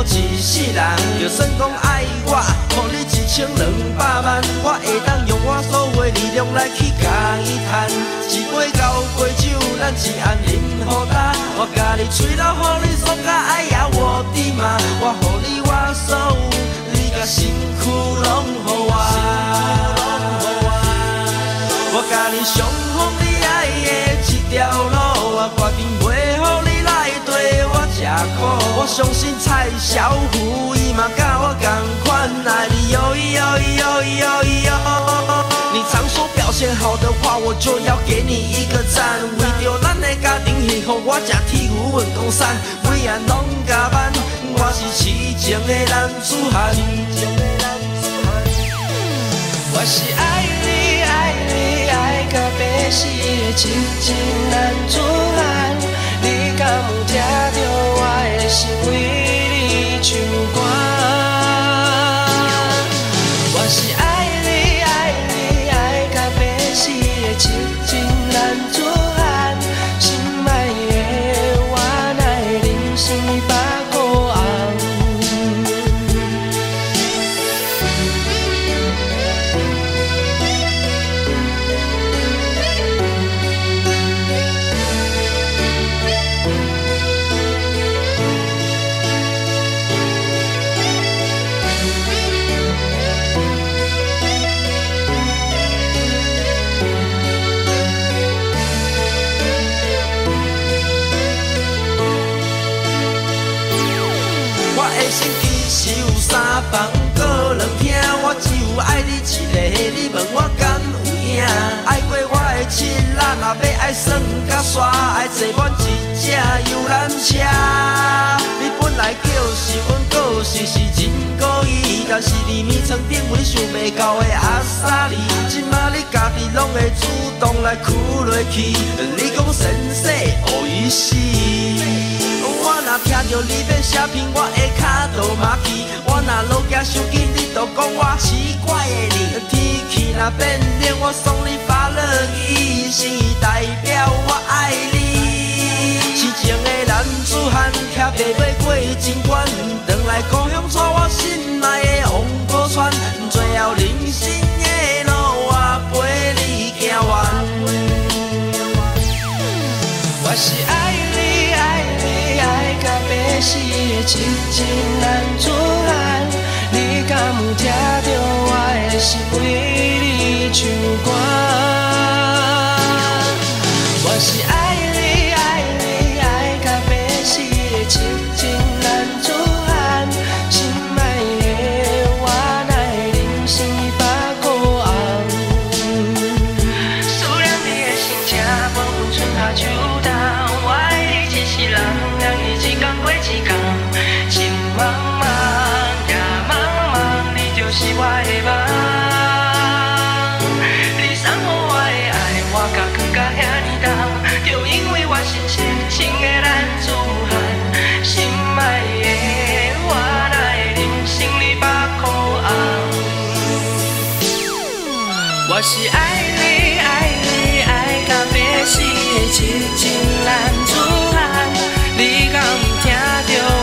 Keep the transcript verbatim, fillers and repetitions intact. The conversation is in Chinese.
一世人。就算讲爱我，予你一千两百万，我会当用我所有力量来去甲伊赚。一杯交杯酒，咱一暗饮好干。我甲你吹到，予你爽甲哎呀我的妈！我予你我所有，你甲身躯拢予我。我甲你上好你爱的一条路，我决定袂予你来对我吃苦。我相信蔡小虎伊嘛甲我同款爱你哟哟哟哟哟。你常说表现好的话，我就要给你一个赞。为着咱的家庭幸福，我吃铁牛运动衫，每晚拢加班。我是痴情的男子汉，我是爱你爱你爱到白死的痴情男子汉。你敢有听到我的心为你唱歌？我是爱你爱你爱到白死的痴情男子汉。心爱的我哪会忍心把苦红？心其实有三房个人听，我只有爱你一个，你问我敢有影？爱过我的七仔，若要爱耍甲煞，爱坐满一只游览车。你本来就是阮个性是真故意，但是你眠床顶有你想袂到的阿萨利，今仔你家己拢会主动来哭落去，你讲先生何意思？我若听着你要写片，我的脚就麻去。我若落架伤紧，你就讲我奇怪的你。天气若变冷，我送你发热衣，心意代表我爱你。痴情的男子汉，骑白马过情关，回来故乡带我心爱的黄浦川，最后人生的路我陪你行完。我是爱你爱你爱到白死的痴情男子汉，你敢有听到我的心为你唱歌？我是爱你爱你爱到白死的痴情男子汉，心爱的我哪会忍心把苦红？思念你的心情，无分春夏秋冬。我爱你一世人，让你一天过一天。心茫茫，夜茫茫，你就是我的梦。你送予我的爱，我甲藏甲遐尼重，就因为我是痴情的男子汉。心爱的我，哪会忍心你把苦红？我是爱你爱你爱到白死的痴情男子汉，你敢有听到？